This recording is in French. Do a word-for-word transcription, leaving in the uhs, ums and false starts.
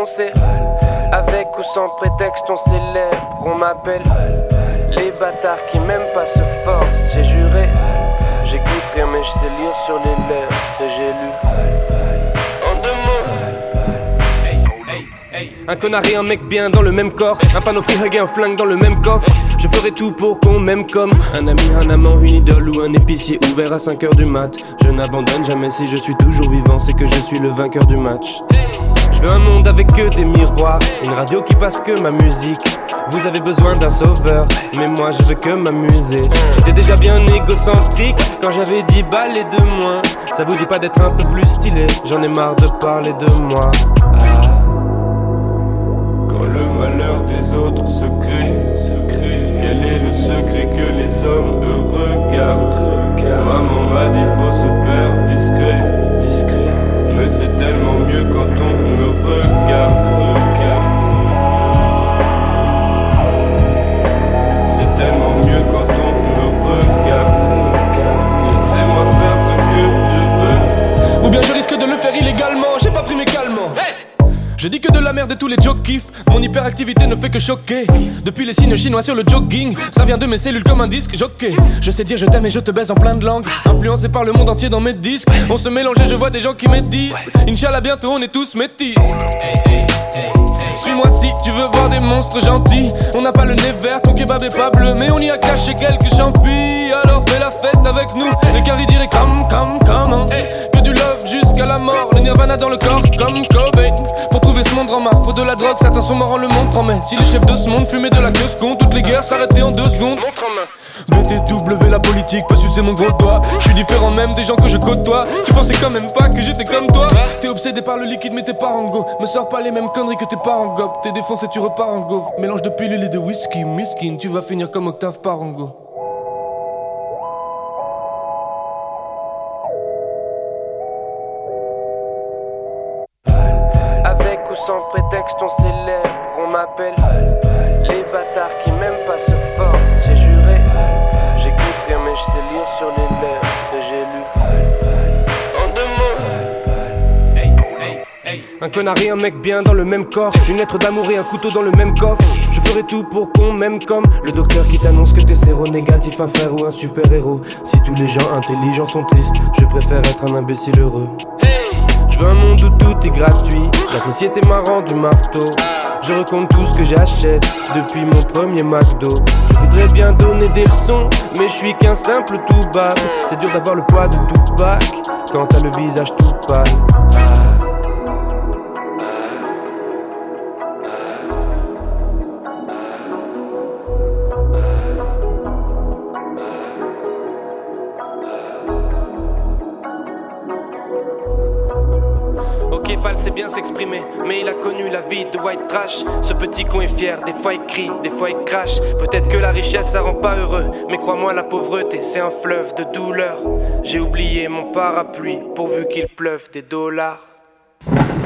sait. Avec ou sans prétexte on célèbre, on m'appelle les bâtards qui m'aiment pas se forcent. J'ai juré, j'écoute rien mais je sais lire sur les lèvres et j'ai lu. En deux mots, un connard et un mec bien dans le même corps, un panneau free hug et un flingue dans le même coffre. Je ferai tout pour qu'on m'aime comme un ami, un amant, une idole ou un épicier ouvert à cinq heures du mat. Je n'abandonne jamais, si je suis toujours vivant, c'est que je suis le vainqueur du match. Je veux un monde avec que des miroirs, une radio qui passe que ma musique. Vous avez besoin d'un sauveur, mais moi je veux que m'amuser. J'étais déjà bien égocentrique quand j'avais dix balles et de moins. Ça vous dit pas d'être un peu plus stylé? J'en ai marre de parler de moi. Ah. Quand le malheur des autres se crée, quel est le secret que les hommes heureux gardent? Maman m'a dit faut se faire discret, mais c'est tellement mieux quand on me regarde. C'est tellement mieux quand on me regarde. Laissez-moi faire ce que je veux. Ou bien je risque de le faire illégalement, j'ai pas pris mes calmants. Je dis que de la merde et tous les jokes kiffent. Mon hyperactivité ne fait que choquer. Depuis les signes chinois sur le jogging, ça vient de mes cellules comme un disque jockey. Je sais dire je t'aime et je te baise en plein de langues. Influencé par le monde entier dans mes disques. On se mélange et je vois des gens qui médisent. Inch'Allah bientôt on est tous métis. Suis-moi si tu veux voir des monstres gentils. On n'a pas le nez vert, ton kebab est pas bleu, mais on y a caché quelques champis. Alors fais la fête avec nous. Les caries diraient come, come, come on. Que du love jusqu'à la mort. Le nirvana dans le corps comme Cobain. Pour trouver ce monde en main, faut de la drogue, certains sont morts en le montre en main. Si les chefs de ce monde fumaient de la queue con, toutes les guerres s'arrêtaient en deux secondes. Montre en main. B T W la politique peut sucer mon gros doigt. Je suis différent même des gens que je côtoie. Tu pensais quand même pas que j'étais comme toi. T'es obsédé par le liquide mais t'es pas en go. Me sors pas les mêmes conneries que tes parents gobent. T'es défoncé tu repars en gaufre. Mélange de pilules et de whisky, miskin. Tu vas finir comme Octave Parango. Avec ou sans prétexte on célèbre, on m'appelle les bâtards qui m'aiment pas se forcent. J'ai juré, j'écoute rien mais je sais lire sur les lèvres et j'ai lu. En deux mots, un connard et un mec bien dans le même corps, une lettre d'amour et un couteau dans le même coffre. Je ferai tout pour qu'on m'aime comme le docteur qui t'annonce que t'es séronégatif, un frère ou un super héros. Si tous les gens intelligents sont tristes, je préfère être un imbécile heureux. Je veux un monde où tout est gratuit, la société m'a rendu marteau. Je recompte tout ce que j'achète depuis mon premier McDo. Je voudrais bien donner des leçons, mais je suis qu'un simple toubab. C'est dur d'avoir le poids de Tupac quand t'as le visage tout pâle. Ah. Ok, Pal sait bien s'exprimer, mais il a connu la vie de white trash. Ce petit con est fier, des fois il crie, des fois il crache. Peut-être que la richesse ça rend pas heureux, mais crois-moi la pauvreté c'est un fleuve de douleur. J'ai oublié mon parapluie pourvu qu'il pleuve des dollars.